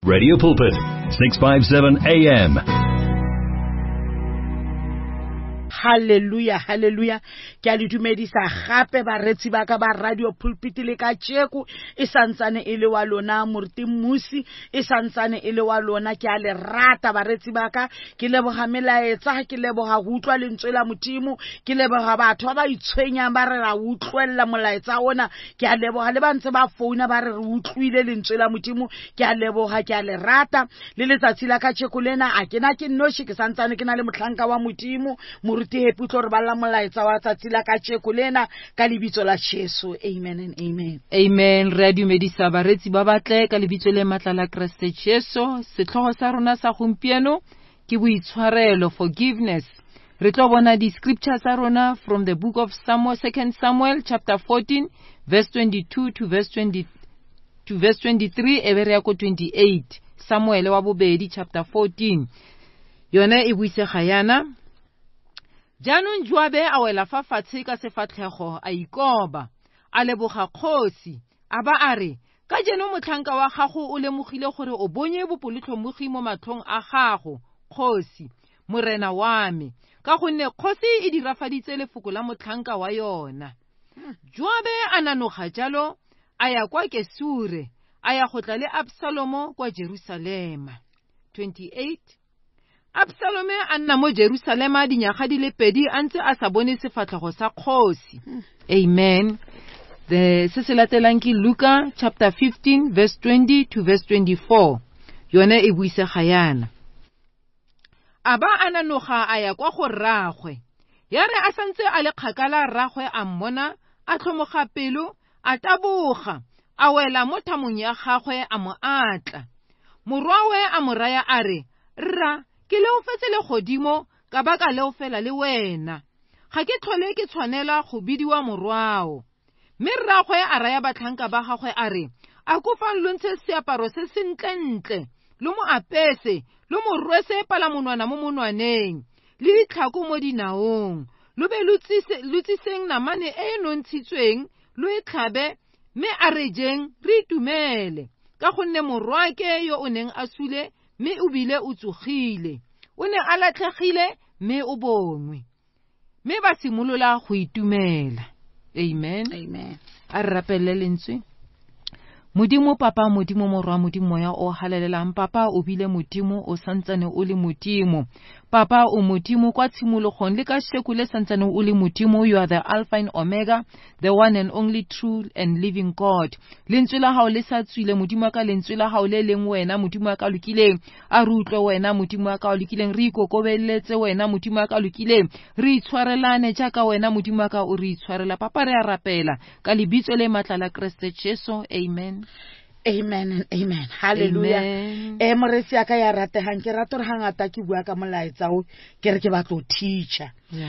Radio Pulpit, 657 AM. Hallelujah, hallelujah. Ke a le dumedisa gape baretsi ba ka ba Radio Pulpit le ka tsheko e santsane e le wa lona Murti Musi e santsane e le wa lona ke a le rata baretsi ba ka ke leboga melaetsa ke leboga go utlwa lentswe la Modimo ke leboga batho ba itshwenyang ba re ra utlwella molaetsa ona ke a leboga le bantse ba founa ba re utlwile lentswe la Modimo ke a leboga ke a le rata le letsatsi la ka tsheko lena a ke na ke nnoshi ke santsane ke na le motlhanka wa Modimo Murti heputlo re balla molaetsa wa tsatsi la ka tsheko lena ka lebitso la Jesu amen and amen amen re a dumedisa baretsi ba batle ka lebitso le matla la Kriste Jesu setlhogo sa rona sa gompieno ke boitshwarelo forgiveness re tlo bona di scriptures tsa rona from the book of Samuel 2 Samuel chapter 14 verse 22 to verse 20 to verse 23 e be re ya ko 28 Samuel wa bobedi chapter 14 yone e buisega yana Jaanong Joabe a wela fa fatshe ka sefatlhego a ikoba a leboga kgosi a ba a re ka jeno motlhanka wa gago o lemogile gore o bonye bopolotlhomogi mo matlhong a gago kgosi morena wa me ka gonne kgosi e dirafaditse lefoko la motlhanka wa yona Joabe a nanoga jalo a ya kwa Kesure a ya go tla le Absalomo kwa Jerusalema 28 Absalome a nna mo Jerusalema dinyaga di le pedi a ntse a sa bone sefatlhego sa kgosi amen se se latelang ke Luka chapter 15 verse 20 to verse 24 yone e buisega yana a ba a nanoga a ya kwa go rragwe ya re a santse a le kgakala rragwe a mmona a tlhomoga pelo a taboga a wela mo thamong ya gagwe a mo atla morwawe a moraya a re rra ke le ofetse le godimo ka baka le ofela le wena ga ke tlhole ke tshwanela go bidiwa morwao mme rragwe a raya batlhanka ba gagwe a re a kofang lo ntshe seaparo se sentlentle lo mo apese lo mo rwese palamonwana mo monwaneng le ditlhako mo dinaong lo be lo tsiseng namane e nontshitsweng lo e tlhabe mme a re jeng re itumele ka gonne morwake yo o neng a sule mme o bile o tsogile o ne a latlhegile mme o bonwe mme ba simolola go itumela amen amen a re rapelle lentswe Modimo papa Modimo morwa Modimo ya o halelelang papa o bile Modimo o santsane o le Modimo papa o Modimo kwa tshimologong le ka sheko le santsane o le Modimo you are the alpha and omega the one and only true and living God lentswe la hao le sa tswile Modimo ka lentswe la hao le leng wena Modimo ka lokileng a re utlwe wena Modimo ka lokileng re ikokobeletse wena Modimo ka lokileng re itshwarelane jaaka wena Modimo ka o re itshwarela papa re a rapela ka lebitso le matla la Kriste Jesu amen amen and amen hallelujah moretsi aka ya rategang ke rata re hangata ke bua ka molaetsa o ke re ke batlo teacher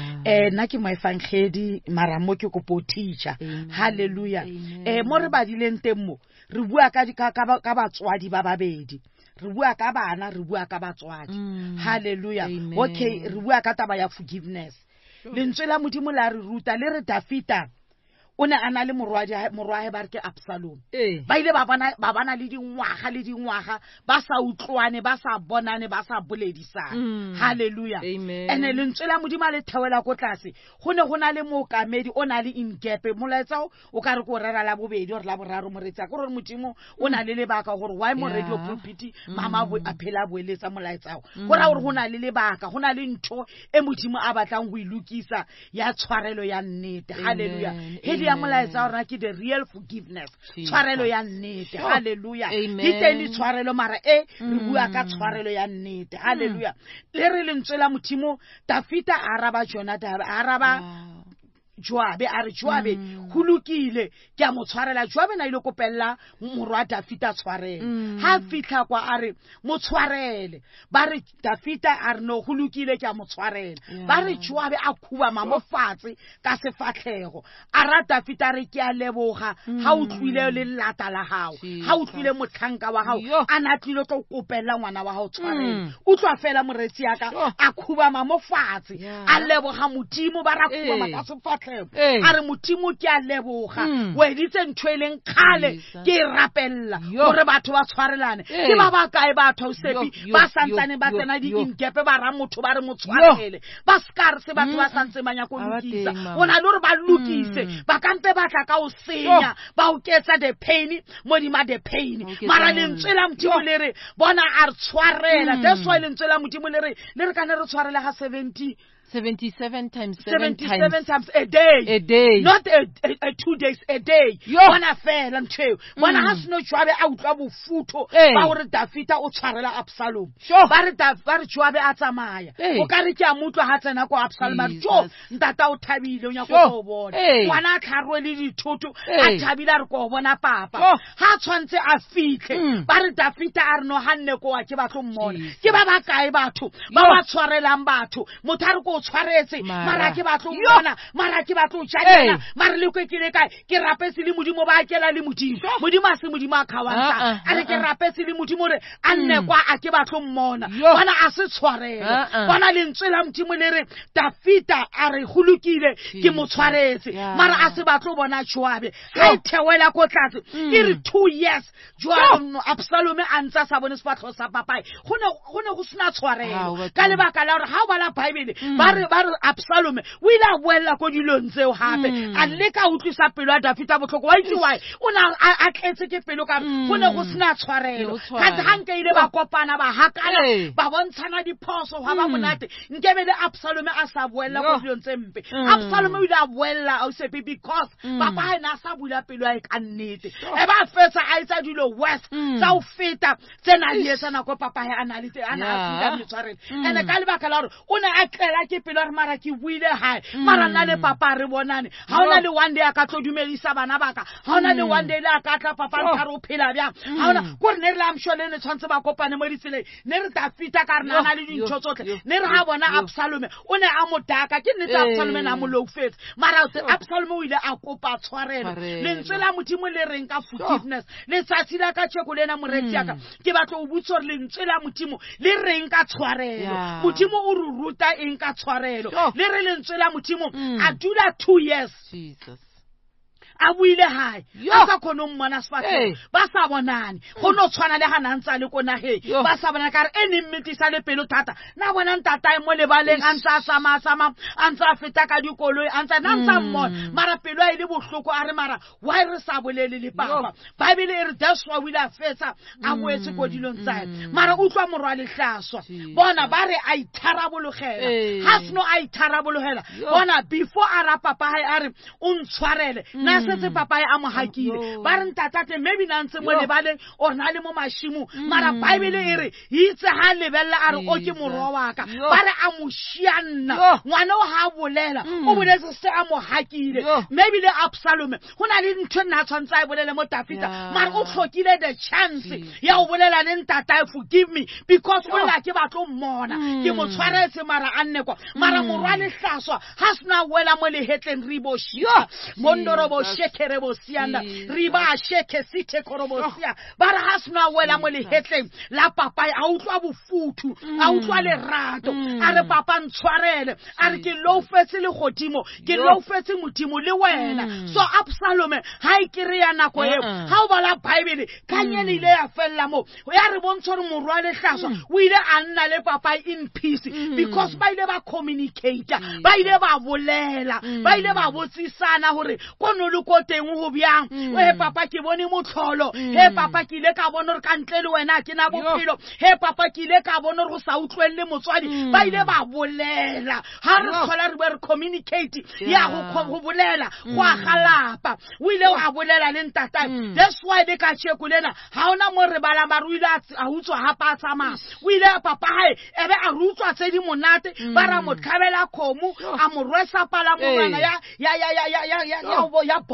nna ke moefangedi mara mo ke kopo teacher hallelujah mo re badileng teng mo re bua ka batswadi ba babedi re bua ka bana re bua ka batswadi hallelujah okay re bua ka taba ya forgiveness lentswe la Modimo la re ruta le re Dafita o ne a na le morwae ba re ke Absalom ba ile ba bana le dingwaga ba sa utlwane ba sa bonane ba sa boledisana hallelujah ene lentswe la Modimo le thewela ko tlase go ne go na le mookamedi o na le ingepe molaetsa o ka re go rera la bobedi or la boraro moretsa go re Modimo o na le lebaka gore why mo Radio Pulpit mama a phela boeletsa molaetsa go ra gore go na le lebaka go na le ntho e Modimo a batlang go ilukisa ya tshwarelo ya nnete hallelujah ya molaetsa rona ke the real forgiveness tshwarelo ya nnete hallelujah di teng di tshwarelo mara re bua ka tshwarelo ya nnete hallelujah le re lentswe la Modimo Dafita a araba Jonathan a araba Joabe a re Joabe go lokile ke a mo tshwarela Joabe na ile kopella morwa Dafita tshwarele ha fitla kwa a re mo tshwarele ba re Dafita a re no go lokile ke a mo tshwarela ba re Joabe a khuba mamofatse ka sefatlhego a ra Dafita re ke a leboga ha o tlwile le lata la hao ha o tlwile motlhanka wa hao a na tlile tlo kopella ngwana wa hao tshwarele o tswa fela moretsi aka a khuba mamofatse a leboga Modimo ba ra khuba ka sefatlhego matlhebo a re Modimo ke a leboga o editse ntho e leng kgale ke rapella gore batho ba tshwarelane ke ba ba kae batho sepi ba santsane ba tsena di-inkepe ba ra motho ba re mo tshwarele ba skare se batho ba santse ba nyako lokisa o na le gore ba lokise ba kampe ba tla ka o senya ba o ketsa the pain modima the pain mara lentswe la Modimo le re bona a re tshwarela that's why lentswe la Modimo le re ka ne re tshwarela ga 77 times a day. Not a 2 days, a day. Bona fela ntsheo bona ha seno tshwabe a utlwa bofuto ba gore Dafita o tshwarela Absalom ba re tshwabe a tsamaya o ka re ke a mutwa ha tsena ko Absalom ba tso ntata o thabile o nya go bona ngwana a tlharwe le dithoto a thabile a re go bona papa ha tshwantse a fitlhe ba re Dafita a re no hanne ko wa ke batlo mmona ke ba ba kae batho ba ba tshwarelang batho motho a re go tshwaretse mara ke batlo bona mara ke batlo tshwanela mara le ke le kae ke rapetse le Modimo ba kela le Modimo a se Modimo a khawanta a re ke rapetse le Modimo re a nne kwa a ke batlo mmona bona a se tshwarela bona lentswe la Modimo le re Dafita a re hulukile ke mo tshwaretse mara a se batlo bona tshwabe a thewela ko tlatse e re 2 years Absalom a ntsa sa bone sefatlo sa papai gone go sina tshwarela ka lebaka la gore ha o bala Bible ba re Absalom o ile a boela ko dilong tseo hape a leka utlwisa pelo ya Dafita botlhoko wa itse why o na a tletse ke pelo ka gone go sina tshwarelo ka hanke ile ba kopana ba hakala ba bontshana diphoso ha ba monate nkebe le Absalom a sa boela ko dilong tse mpe Absalom o ile a boela o se because papa ha na sa bula pelo ya ka nnete e ba fetsa a itsa dilo west tsa o feta tsena le yesana ko papa ha analite ana tshwarelo ene ka lebaka la gore o ne a tlela ke pelo re mara ke buile hae mara nna le papa re bonane ha ona le one day a ka tlo dumedisa bana baka ha ona le one day le a ka tla papa ntha re o phela bjang ha ona go re ne re la mshole ne tshwantse ba kopane mo ditseleng ne re Dafita ka re nana le dintho tsotlhe ne re ha bona Absalom o ne a mo daka ke nnete Absalom na mo loufetse mara Absalom o ile a kopa tshwarelo lentswe la Modimo le reng ka forgiveness le tsatsi la ka tsheko lena moreki ya ka ke batlo o butse gore lentswe la Modimo le reng ka tshwarelo Modimo o re ruta eng ka tshwarelo le re lentswe la Modimo a dula 2 years Jesus a buile hae a ka khono mmona sefatlo ba sa bonane go no tshwana le ga nantsa le kona he ba sa bona ka re ene mmetisa le pelo thata na bona ntata mo le baleng a ntsa sama a ntsa feta ka dikoloi a ntsa nantsa mmona mara pelo a ile bohloko a re mara why re sa bolele le papa Bible e re that's why we la fetsa a boetse go dilong tsae mara utlwa morwa le hlaswa bona ba re a itharabologela ha sno a itharabologela bona before ara papa hae a re o ntshwarele na setse papa ya mo hakile ba re ntatate maybe na ntse mo lebale o na le mo mashimo mara Bible e re itse ha lebella a re o ke morwa wa ka ba re a mo shiana ngwana o ha bolela o boletse se a mo hakile maybe le Absalom go na le ntwe nna tshwantsa e bolele mo Dafita mara o tlhokile the chance ya o bolela le ntata forgive me because o la ke batlo mmona ke mo tshwaretse mara a nne kwa mara morwa le hlaswa ha sna wela mo le hetleng ribo shia mondorobo shekerebo sianda riba sheke site korobosia bara hasna wela mo le hetleng la papa a utlwa bofutu a utlwa le rato a re papa ntshwarele a re ke loufetse le godimo ke loufetse Modimo le wena so Absalom ha e kire ya nako eo ha o bala Bible kanyene ile ya fella mo ya re bontsho re morwa le hlaswa o ile a nna le papa in peace because ba ile ba communicate ba ile ba bolela ba ile ba botsisana hore kono le ko teng go bjang he papa ke bone motlholo he papa ke ile ka bona re ka ntle le wena ke na bophelo he papa ke ile ka bona re go sa utlwelle motswadi ba ile ba bolela ha re thola re re communicate ya go bolela go a galapa o ile a bolela le ntata that's why le ka tsheko lena ha ona mo re bala ba ruile a utswa ha pa tsama o ile papa hae ebe a rutswa tse di monate ba ra mo tlhabela khomu a mo rwesa pala mo bana ya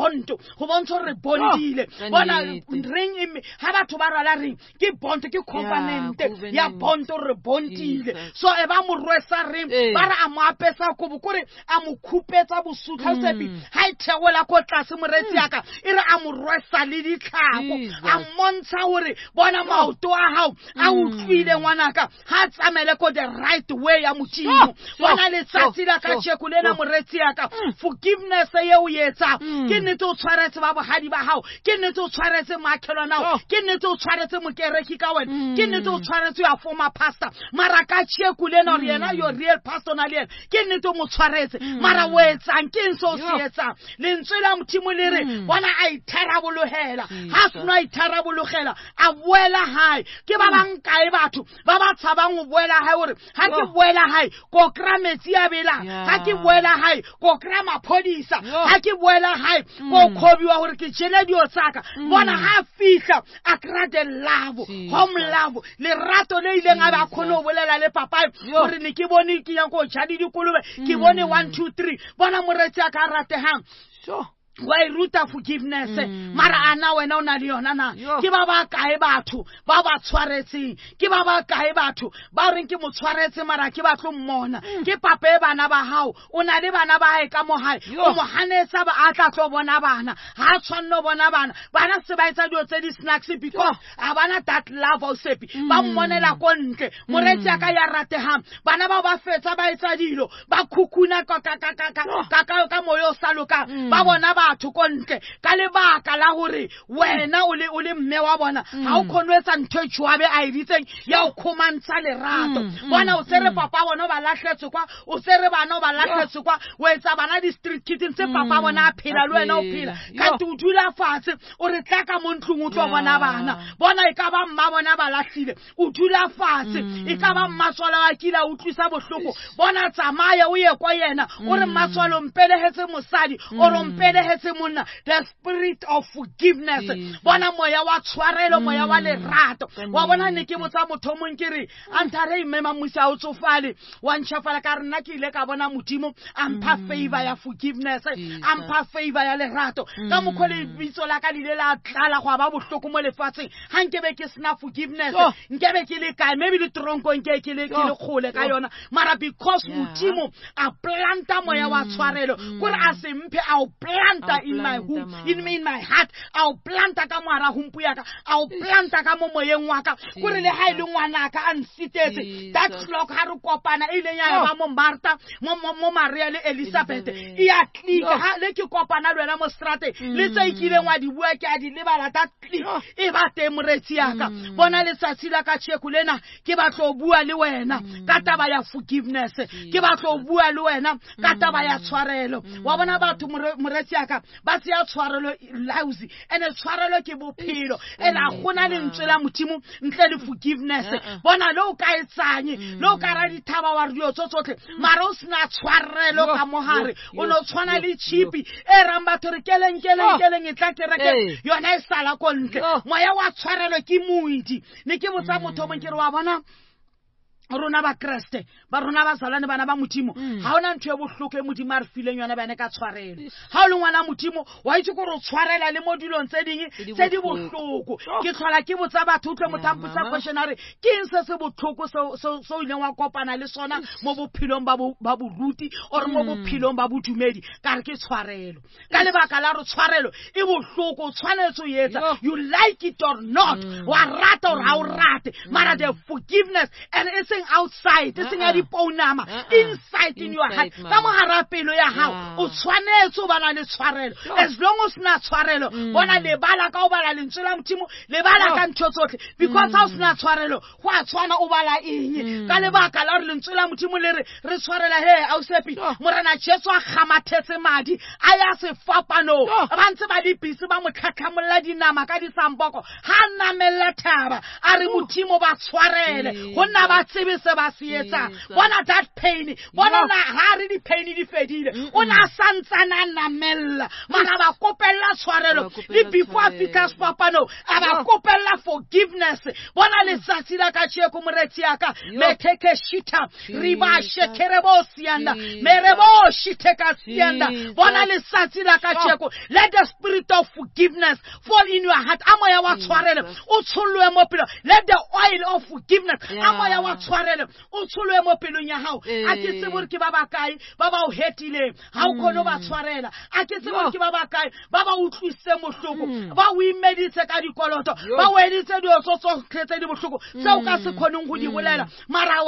bond go bontsha re bondile bona ring ha batho ba rala ring ke bond ke covenant ya bond re bondile so e ba mo rwesa ring ba ra mo apesa go bokore a mo khupetsa bosutla sepi ha ithewela ko tlase moretsi yaka e re a mo rwesa le ditlhako a montsha hore bona maoto a hao a utlwile ngwanaka ha tsamele ko the right way ya motšhimo bona le tsatsi la ka tsheko lena moretsi yaka forgiveness ye o yetsa ke nnete o tshwaretse ba bohadi ba hao ke nnete o tshwaretse makhelwa nao ke nnete o tshwaretse mokereki ka wena ke nnete o tshwaretse ya former pastor mara ka tsheko lena re yena your real pastor na le ke nnete o mo tshwaretse mara o etsang ke nso se etsa le ntswela motšhimo le re bona a itharabolohela ha sona itharabolohela a boela hae ke ba bang kae batho ba ba tshabang go boela hae hore ha ke boela hae ko kra metsi a bela ha ke boela hae ko kra maphodisa ha ke boela hae ko khobiwa hore ke tshele dio tsaka bona ha fihla a kra de love home love le rato le ile nga ba khono bolela le papa hore ne ke bone ke yang go tshadi dikolobe ke bone 1 2 3 bona moretsi a ka ratehang why ruta forgiveness mara ana wena ona le yona na ke ba ba kae batho ba ba tshwaretseng ke ba ba kae batho ba reng ke mo tshwaretse mara ke ba tlo mmona ke papa e bana ba hao ona le bana ba hae ka mo hae o mo hanetsa ba a tla tlo bona bana ha tshwanno bona bana se ba etsa dio tse di snacks because abana that love o sepi ba mmonela ko ntle moretsi aka ya ratehang bana ba fetsa ba etsa dilo ba khukuna ka moyo saloka ba bona batho kontle ka lebaka la hore wena o le mme wa bona ha o khonwetsa ntho tshwabe a iditseng ya o khomantsha le rato bona o sere papa bona ba lahletse kwa o sere bana ba lahletse kwa o etsa bana di street kids tse papa bona a phela le wena o phela ka tudula fatshe o re tlaka mo ntlong o tlo bona bona e ka ba mma bona ba lahlile o dula fatshe e ka ba mmaswala wa kila o tlisa bohloko bona tsamaya o ye kwa yena o re mmaswalo mpelehetse mosadi o re mpelehetse monna the spirit of forgiveness bona moya wa tshwarelo moya wa lerato wa bona ne ke botsa motho mong ke re antare imema musa o tsofale wa ntshafala ka rena ke ile ka bona modimo ampha favor ya forgiveness ampha favor ya lerato ka mokhole bitso la ka dile la tlala go ba bohloko mo lefatseng ha nkebe ke sna forgiveness nkebe ke le kae maybe le tronko ke le khole ka yona mara because modimo a planta moya wa tshwarelo gore a se mphe a o planta in my home in my heart I'll planta ka moara humpu ya ka I'll planta ka mo moyeng wa ka gore le ha ile ngwana ka a nsitetse that flock ha re kopana ile ya ba mo Martha mo Maria le Elizabeth e a click ha le ke kopana le wena mo strate le tsa ikile ngwa di bua ke a di lebala that click e ba te moretsi ya ka bona le tsatsi la ka tsheko lena ke ba tlo bua le wena ka taba ya forgiveness ke ba tlo bua le wena ka taba ya tshwarelo wa bona batho moretsi ya ka ba se ya tshwarelo lousy and tshwarelo ke bophelo and a gona le ntswela modimo ntle le forgiveness bona lo ka etsanye lo ka ra dithaba wa dio tsotsotle mara o sna tshwarelo ka mohare o no tshwana le chipi e ramba thore keleng e tla kereke yona e sala ko ntle moya wa tshwarelo ke moidi ne ke botsa motho mo ke re wa bona rona ba Kriste ba rona ba zalane bana ba modimo ha ona ntwe bohloko e modimo a re fileng yona bana ka tshwarelo ha o le ngwana modimo wa itse go re tshwarela le modulong tse ding tse di bohloko ke tlhola ke botsa batho utlwe mothamputsa questionnaire ke eng se bohloko so ile wa kopana le sona mo bophelong ba boruti or mo bophelong ba bodumedi ka re ke tshwarelo ka lebaka la re tshwarelo e bohloko tshwanetse yetsa you like it or not wa rata or ha o rate mara the forgiveness and it's outside it's nga di pounama inside in your heart ka mo harapelo ya hao o tshwanetse o bana le tshwarelo as long as na tshwarelo bona le bala ka o bala le ntsela motimo le bala ka ntho tsotle because ha o sna tshwarelo go a tshwana o bala eng ka lebaka la re ntsela motimo le re tshwarela he a o sepi morena Jesu a gamathetse madi a ya se fapano ba ntse ba di pisi ba motlhatlhamolla dinama ka disamboko ha namella thaba a re motimo ba tshwarele go nna ba tsebe se ba se etsang bona that pain bona na ha re di pain di fedile o na santsana namella mana ba kopella tshwarelo le before fikas papa no aba kopella forgiveness bona le tsatsi la ka tsheko moretsi aka metheke shita riba shekerebo sianda merebo shiteka sianda bona le tsatsi la ka tsheko let the spirit of forgiveness fall in your heart amoya wa tshwarelo o tsholwe mo pelo let the oil of forgiveness amoya wa tshwarelo o tsholwe mo pelong ya hao a ke tsebore ke ba ba kae ba ba o hetile ha o kono ba tshwarela a ke tsebore ke ba ba kae ba ba utlwise mohloko ba o imeditse ka dikoloto ba o editse diosotso tletse di bohloko se o ka se khoneng go di bolela mara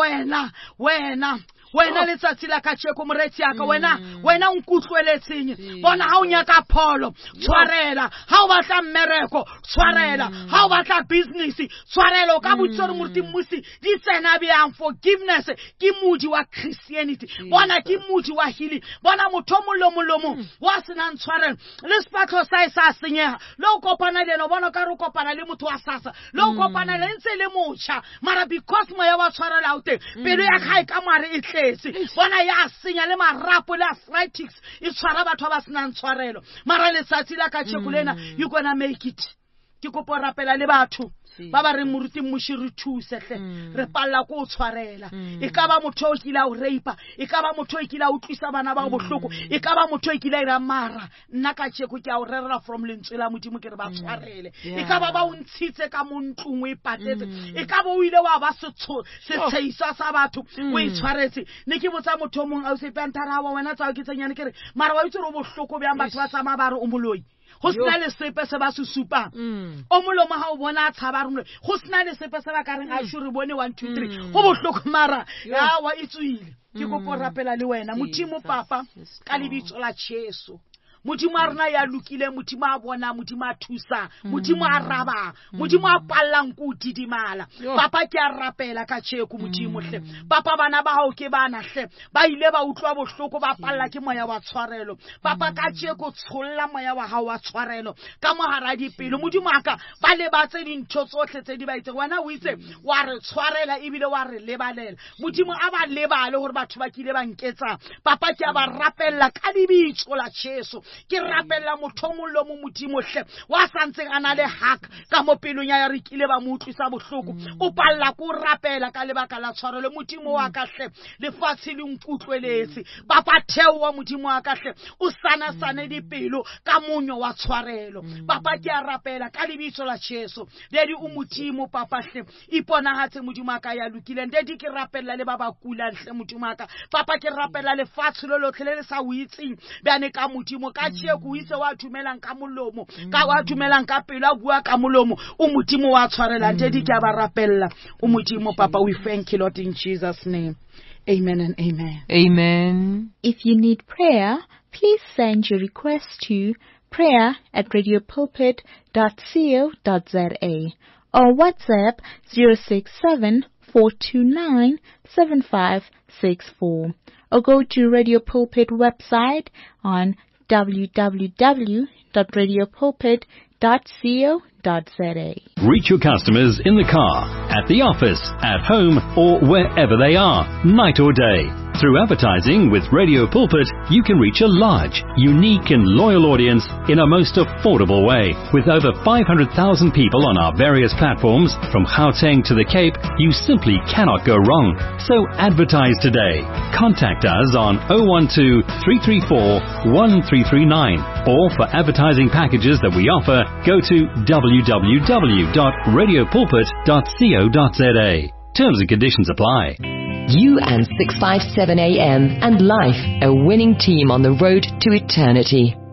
wena letsatsi la ka tsheko moretsi aka wena nkutlweletseng bona ha o nyaka pholo tshwarela ha o batla mmereko tshwarela ha o batla business tshwarela ka botsore murti musi di tsena bya forgiveness ke mudi wa Christianity bona ke mudi wa healing bona motho molomo wa sena tshwarela le spatlo sa senyega lo kopana le no bona ka re kopana le motho wa sasa lo kopana le ntse le motsha mara because moya wa tshwarela out pelo ya khai ka mare e bona ya senya le marapo le arthritis e tshwara batho ba sena tshwarelo mara le tsatsi la ka tshekolena you gonna make it ke kopo rapela le batho ba ba re moruti moshiri thusehle re palla go tshwarela e ka ba motho o kila o reipa e ka ba motho o kila o tlisa bana ba bohloko e ka ba motho o kila ira mara nna ka tsheko ke a o rerela from lentswe la modimo ke re ba tshwarele e ka ba o ntshitse ka montlong e patetse e ka ba o ile wa ba se tsheisa sa batho o e tshwaretse ne ke botsa motho mong a o se pantara wa wena tsa o ke tsanyane ke re mara wa itse ro bohloko bya batho ba tsama ba re o moloi go sna le sepe se ba se supang o molomo ha o bona tshaba rone go sna le sepe se ba ka reng a shuri bone 1 2 3 go bohloko mara ya wa itswile ke go porapela le wena modimo papa ka lebitso la Jesu modimo a rena ya lukile modimo a bona modimo a thusa modimo a raba modimo a pallang go didimala papa ke a rapela ka tsheko modimo hle papa bana ba hao ke bana hle ba ile ba utlwa bohloko ba palla ke moya wa tshwarelo papa ka tsheko tsholla moya wa hao wa tshwarelo ka mohara dipelo modimo aka ba le ba tse dintho tsohle tse di ba itse wena o itse wa re tshwarela ebile wa re lebalela modimo a ba lebale hore batho ba kile ba nketsa papa ke a ba rapella ka lebitso la Jesu ke rapella mothomollo mo modimo hle wa santseng ana le hak ka mo pelong ya re kile ba mo utlwisa bohloko o palla go rapela ka lebaka la tshwarelo modimo wa ka hle le fatsi le nkutlweletse papa theo wa modimo wa ka hle o sana dipelo ka monyo wa tshwarelo papa ke a rapela ka lebitso la Jesu dedi o modimo papa hle ipona hatse modimo aka ya lukile dedi ke rapella le baba kula hle modimo aka papa ke rapella le fatsi lo lotlele le sa witsing bane ka modimo ka go itse wa dumelang ka molomo ka wa dumelang ka pelo a bua ka molomo o modimo wa tshwarela dedi ke a ba rapella o modimo papa we thank you Lord in Jesus name amen and amen amen. If you need prayer, please send your request to prayer@radiopulpit.co.za or WhatsApp 067-429-7564 or go to Radio Pulpit website on www.radiopulpit.co.za. Reach your customers in the car, at the office, at home, or wherever they are, night or day. Through advertising with Radio Pulpit, you can reach a large, unique and loyal audience in a most affordable way. With over 500,000 people on our various platforms, from Gauteng to the Cape, you simply cannot go wrong. So advertise today. Contact us on 012-334-1339. Or for advertising packages that we offer, go to www.radiopulpit.co.za. Terms and conditions apply. You and 657 AM and life, a winning team on the road to eternity.